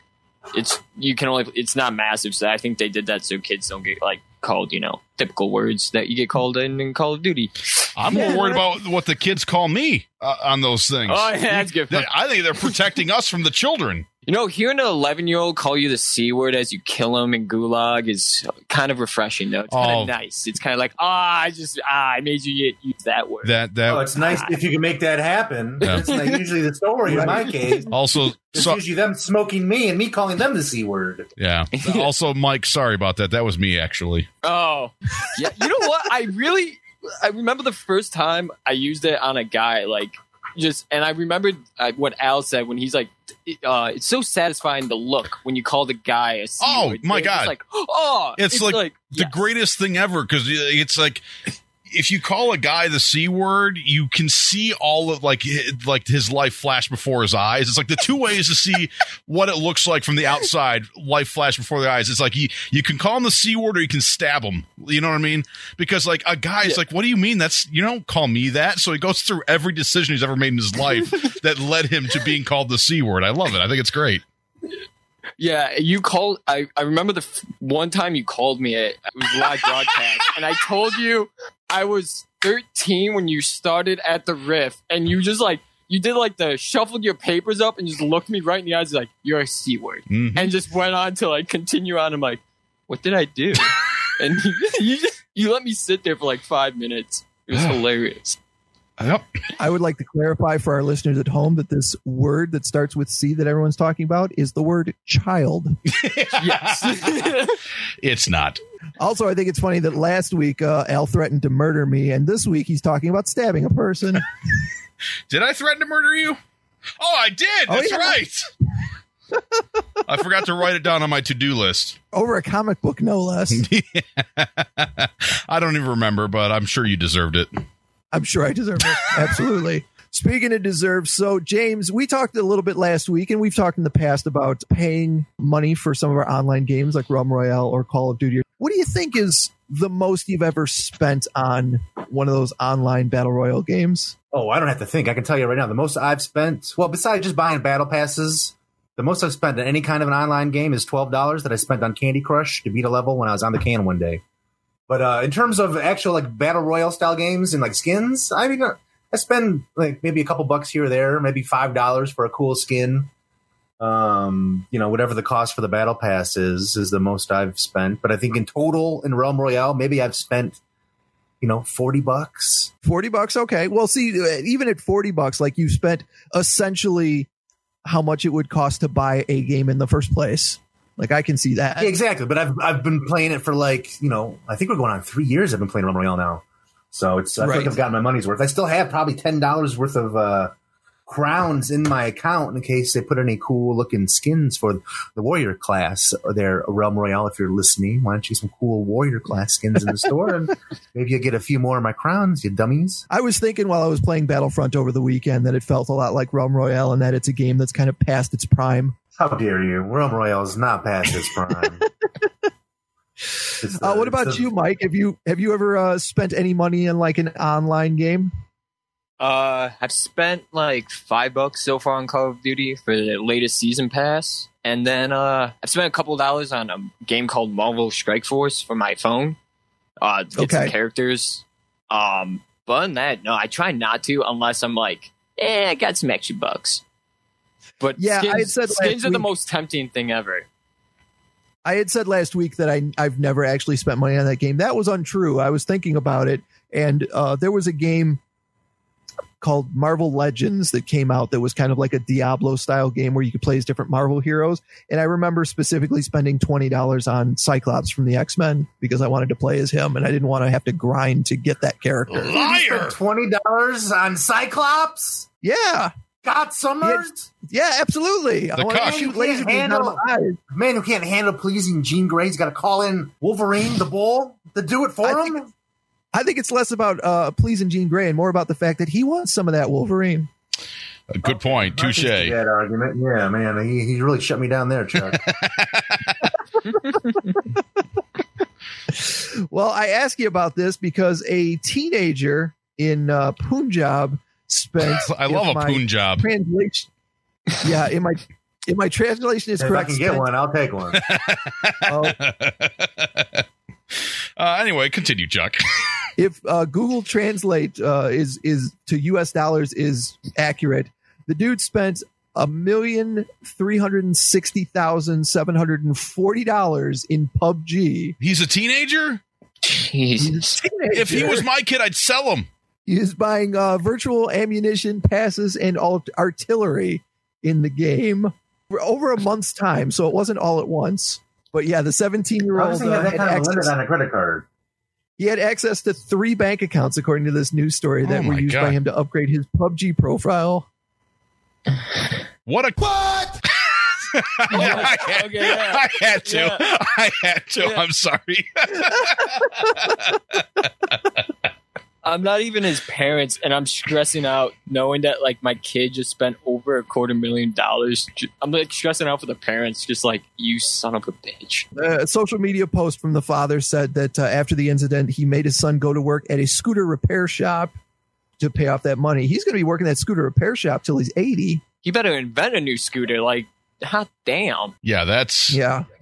it's not massive. So I think they did that so kids don't get like called, typical words that you get called in Call of Duty. I'm more worried about what the kids call me on those things. Oh, yeah, that's good. I think they're protecting us from the children. Hearing an 11-year-old call you the C word as you kill him in Gulag is kind of refreshing, though. It's kind of nice. It's kind of like, I made you use that word. It's nice if you can make that happen. Yeah. It's not usually the story in my case. Also, it's usually them smoking me and me calling them the C word. Yeah. Also, Mike, sorry about that. That was me, actually. Oh, yeah. You know what? I remember the first time I used it on a guy, and I remembered what Al said when he's like, it's so satisfying to look when you call the guy a C word. My God. It's like the greatest thing ever because it's like if you call a guy the C word, you can see all of like his life flash before his eyes. It's like the two ways to see what it looks like from the outside, life flash before the eyes. It's like you can call him the C word or you can stab him. You know what I mean? Because like a guy is like, what do you mean? You don't call me that. So he goes through every decision he's ever made in his life that led him to being called the C word. I love it. I think it's great. Yeah, you called. I remember the one time you called me. It was live broadcast, and I told you I was 13 when you started at the Riff, and you just you did shuffled your papers up and just looked me right in the eyes, like you're a C word, and just went on to continue on. I'm like, what did I do? And you let me sit there for 5 minutes. It was hilarious. Yep. I would like to clarify for our listeners at home that this word that starts with C that everyone's talking about is the word child. Yes. It's not. Also, I think it's funny that last week Al threatened to murder me, and this week he's talking about stabbing a person. Did I threaten to murder you? Oh, I did. That's right. I forgot to write it down on my to-do list. Over a comic book, no less. I don't even remember, but I'm sure you deserved it. I'm sure I deserve it. Absolutely. Speaking of deserve, so James, we talked a little bit last week, and we've talked in the past about paying money for some of our online games like Realm Royale or Call of Duty. What do you think is the most you've ever spent on one of those online battle royale games? Oh, I don't have to think. I can tell you right now, the most I've spent, well, besides just buying battle passes, the most I've spent on any kind of an online game is $12 that I spent on Candy Crush to beat a level when I was on the can one day. But in terms of actual battle royale style games and skins, I mean, I spend maybe a couple bucks here or there, maybe $5 for a cool skin. Whatever the cost for the battle pass is the most I've spent. But I think in total in Realm Royale, maybe I've spent, $40. $40. Okay. Well, see, even at $40, you spent essentially how much it would cost to buy a game in the first place. I can see that. Yeah, exactly. But I've been playing it for I think we're going on 3 years. I've been playing Realm Royale now. So I think I've gotten my money's worth. I still have probably $10 worth of crowns in my account in case they put any cool looking skins for the warrior class or their Realm Royale. If you're listening, why don't you get some cool warrior class skins in the store and maybe you get a few more of my crowns, you dummies. I was thinking while I was playing Battlefront over the weekend that it felt a lot like Realm Royale and that it's a game that's kind of past its prime. How dare you? Realm Royale is not past its prime. What about you, Mike? Have you ever spent any money in an online game? I've spent $5 so far on Call of Duty for the latest season pass, and then I've spent a couple $dollars on a game called Marvel Strike Force for my phone. To get some characters. But other than that, no, I try not to unless I'm I got some extra bucks. But yeah, skins are the most tempting thing ever. I had said last week that I've never actually spent money on that game. That was untrue. I was thinking about it, and there was a game called Marvel Legends that came out that was kind of like a Diablo-style game where you could play as different Marvel heroes. And I remember specifically spending $20 on Cyclops from the X-Men because I wanted to play as him, and I didn't want to have to grind to get that character. Liar! $20 on Cyclops? Yeah. Scott Summers? Yeah, absolutely. The cuss. Shoot lasers out of my eyes. Man who can't handle pleasing Jean Grey's got to call in Wolverine, the Bull, to do it for him? I think it's less about pleasing Jean Grey and more about the fact that he wants some of that Wolverine. A good point. Touche. That argument. Yeah, man. He really shut me down there, Chuck. Well, I ask you about this because a teenager in Punjab spent. I love a Punjab. Translation. Yeah, in my translation is correct. If I can get one, I'll take one. Anyway, continue, Chuck. If Google Translate is to U.S. dollars is accurate, the dude spent $1,360,740 in PUBG. He's a teenager? Jesus. If he was my kid, I'd sell him. He is buying virtual ammunition, passes, and artillery in the game for over a month's time. So it wasn't all at once. But yeah, the 17-year-old had that kind of limit on a credit card. He had access to 3 bank accounts, according to this news story, that were used by him to upgrade his PUBG profile. What? I had to. Yeah. I'm sorry. I'm not even his parents, and I'm stressing out knowing that like my kid just spent over $250,000. I'm like stressing out for the parents, just like, you son of a bitch. A social media post from the father said that after the incident, he made his son go to work at a scooter repair shop to pay off that money. He's going to be working at scooter repair shop till he's 80. He better invent a new scooter. Like, hot damn. Yeah, that's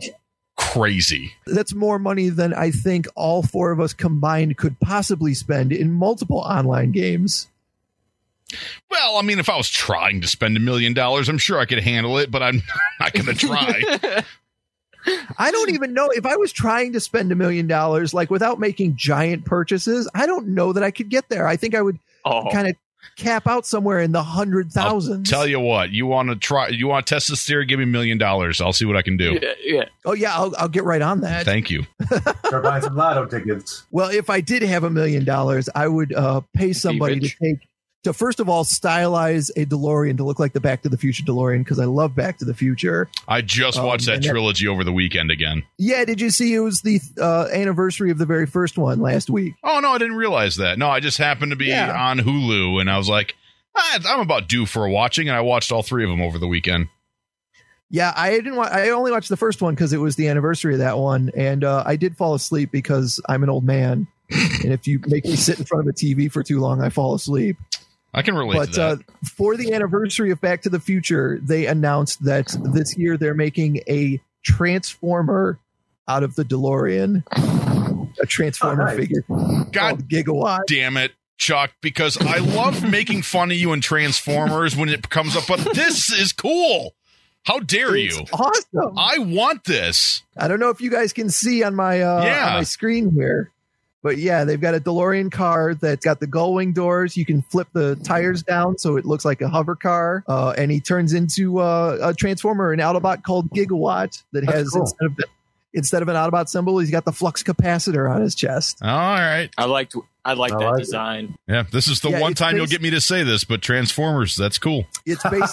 crazy. That's more money than I think all 4 of us combined could possibly spend in multiple online games. Well, I mean, if I was trying to spend $1 million, I'm sure I could handle it, but I'm not going to try. I don't even know if I was trying to spend $1 million, like without making giant purchases. I don't know that I could get there. I think I would kind of cap out somewhere in the 100,000. Tell you what, you want to try? You want to test this theory? Give me $1 million. I'll see what I can do. Yeah. Oh yeah, I'll get right on that. Thank you. Start buying some lotto tickets. Well, if I did have $1 million, I would pay somebody to first of all stylize a DeLorean to look like the Back to the Future DeLorean, because I love Back to the Future. I just watched that trilogy over the weekend again. Yeah, did you see it was the anniversary of the very first one last week? Oh, no, I didn't realize that. No, I just happened to be on Hulu, and I was like, I'm about due for a watching, and I watched all 3 of them over the weekend. Yeah, I only watched the first one because it was the anniversary of that one, and I did fall asleep because I'm an old man, and if you make me sit in front of a TV for too long, I fall asleep. I can relate to that. For the anniversary of Back to the Future, they announced that this year they're making a Transformer out of the DeLorean, a Transformer figure called Gigawatt. Damn it, Chuck, because I love making fun of you in Transformers when it comes up, but this is cool. How dare you? Awesome. I want this. I don't know if you guys can see on my on my screen here. But yeah, they've got a DeLorean car that's got the gull-wing doors. You can flip the tires down so it looks like a hover car. And he turns into a Transformer, an Autobot called Gigawatt that has, instead of an Autobot symbol, he's got the flux capacitor on his chest. All right. I like that design. Yeah, this is the one time you'll get me to say this, but Transformers, that's cool. It's based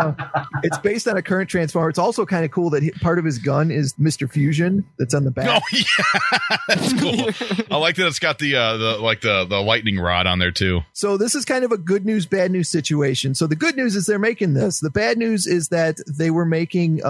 on a current Transformer. It's also kind of cool that part of his gun is Mr. Fusion that's on the back. Oh yeah, that's cool. I like that it's got the lightning rod on there too. So this is kind of a good news, bad news situation. So the good news is they're making this. The bad news is that they were making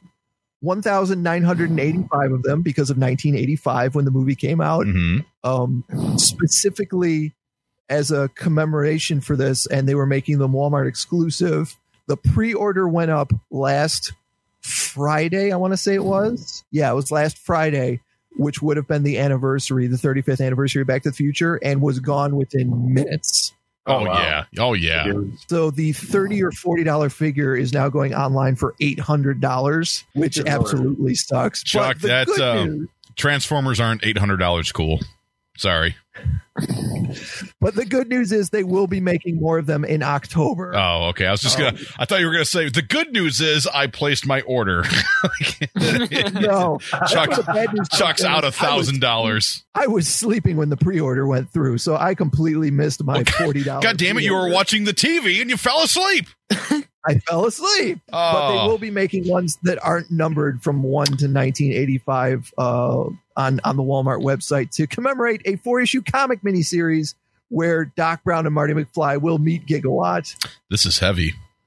1,985 of them because of 1985 when the movie came out. Specifically as a commemoration for this, and they were making them Walmart exclusive. The pre-order went up last Friday, I want to say it was. Yeah, it was last Friday, which would have been the anniversary, the 35th anniversary of Back to the Future, and was gone within minutes. Oh, wow. Yeah. So the $30 or $40 figure is now going online for $800, which absolutely sucks. Chuck, Transformers aren't $800 cool. Sorry. But the good news is they will be making more of them in October. Oh, okay. I thought you were going to say the good news is I placed my order. No. Chuck's out $1,000. I was sleeping when the pre-order went through, so I completely missed my $40. God damn it, you were watching the TV and you fell asleep. I fell asleep. But they will be making ones that aren't numbered from 1 to 1985 on the Walmart website to commemorate a 4-issue comic miniseries where Doc Brown and Marty McFly will meet Gigawatt. This is heavy.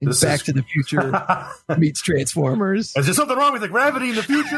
Back to the Future meets Transformers. Is there something wrong with the gravity in the future?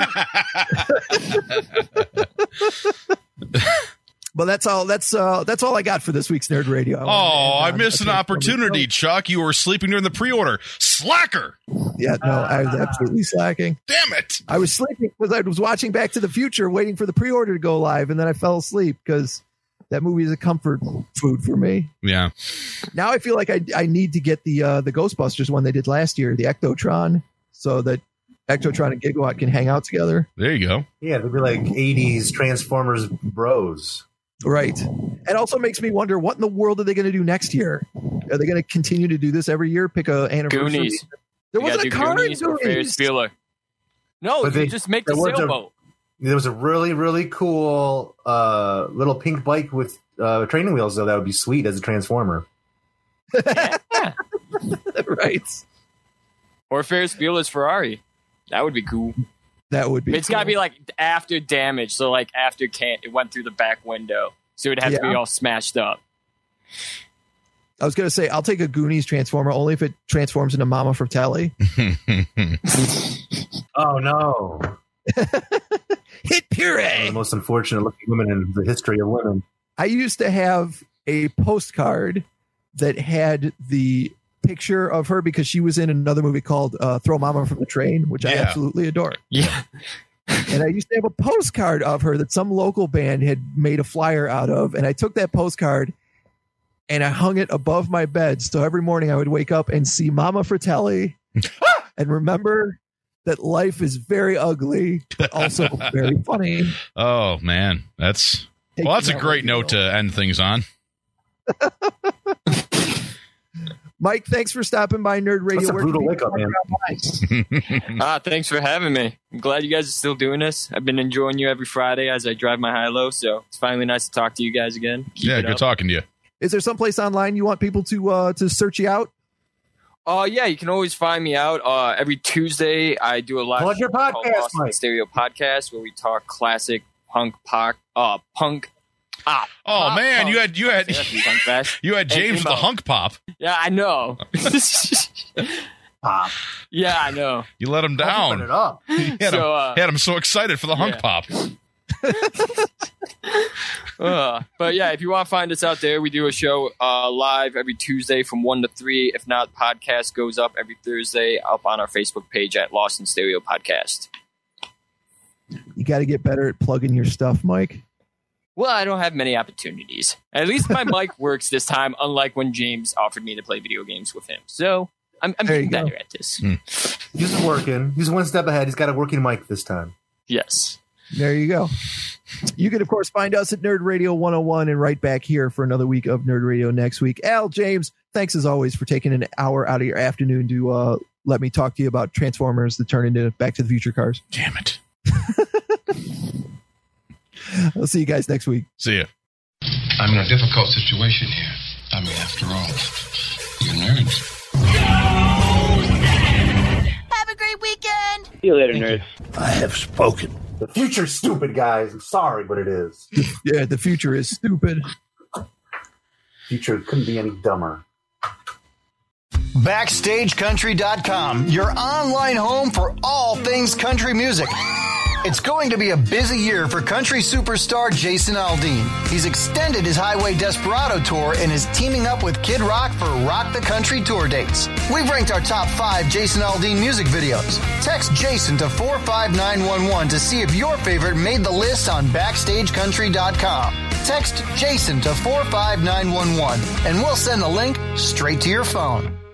Well, that's all I got for this week's Nerd Radio. I missed an opportunity, Chuck. You were sleeping during the pre-order. Slacker! Yeah, no, I was absolutely slacking. Damn it! I was sleeping because I was watching Back to the Future, waiting for the pre-order to go live, and then I fell asleep because that movie is a comfort food for me. Yeah. Now I feel like I need to get the Ghostbusters one they did last year, the Ectotron, so that Ectotron and Gigawatt can hang out together. There you go. Yeah, they'd be like 80s Transformers bros. Right. It also makes me wonder, what in the world are they going to do next year? Are they going to continue to do this every year? Pick a anniversary? Goonies. There wasn't a car in Goonies. Ferris Bueller. No, you just make the sailboat. There was a really, really cool little pink bike with training wheels, though. That would be sweet as a Transformer. Yeah. Right. Or Ferris Bueller's Ferrari. That would be cool. That would be It's got to be like after damage. So like after it went through the back window. So it would have to be all smashed up. I was going to say, I'll take a Goonies Transformer only if it transforms into Mama Fratelli. Oh, no. Hit puree. One of the most unfortunate looking women in the history of women. I used to have a postcard that had the picture of her because she was in another movie called Throw Mama from the Train, which I absolutely adore. Yeah. And I used to have a postcard of her that some local band had made a flyer out of. And I took that postcard and I hung it above my bed. So every morning I would wake up and see Mama Fratelli and remember that life is very ugly, but also very funny. Oh, man. That's a great note to end things on. Mike, thanks for stopping by Nerd Radio. That's a brutal wake up, man. Thanks for having me. I'm glad you guys are still doing this. I've been enjoying you every Friday as I drive my high-low, so it's finally nice to talk to you guys again. Keep good talking to you. Is there someplace online you want people to search you out? Yeah, you can always find me out. Every Tuesday, I do a live Plug your podcast, called Lost in Mike. Stereo Podcast, where we talk classic punk. Man, you had James the Hunk Pop. Yeah, I know. Pop. Yeah, I know. You let him down. It up. Had him so excited for the Hunk Pop. But yeah, if you want to find us out there, we do a show live every Tuesday from 1 to 3. If not, podcast goes up every Thursday up on our Facebook page at Lost in Stereo Podcast. You got to get better at plugging your stuff, Mike. Well, I don't have many opportunities. At least my mic works this time, unlike when James offered me to play video games with him. So I'm getting better at this. He's working. He's one step ahead. He's got a working mic this time. Yes. There you go. You can, of course, find us at Nerd Radio 101 and right back here for another week of Nerd Radio next week. Al, James, thanks as always for taking an hour out of your afternoon to let me talk to you about Transformers that turn into Back to the Future cars. Damn it. I'll see you guys next week. See ya. I'm in a difficult situation here. I mean, after all, you're nerds. Have a great weekend. See you later, nerds. I have spoken. The future's stupid, guys. I'm sorry, but it is. Yeah, the future is stupid. Future couldn't be any dumber. BackstageCountry.com, your online home for all things country music. It's going to be a busy year for country superstar Jason Aldean. He's extended his Highway Desperado tour and is teaming up with Kid Rock for Rock the Country tour dates. We've ranked our top 5 Jason Aldean music videos. Text Jason to 45911 to see if your favorite made the list on BackstageCountry.com. Text Jason to 45911 and we'll send the link straight to your phone.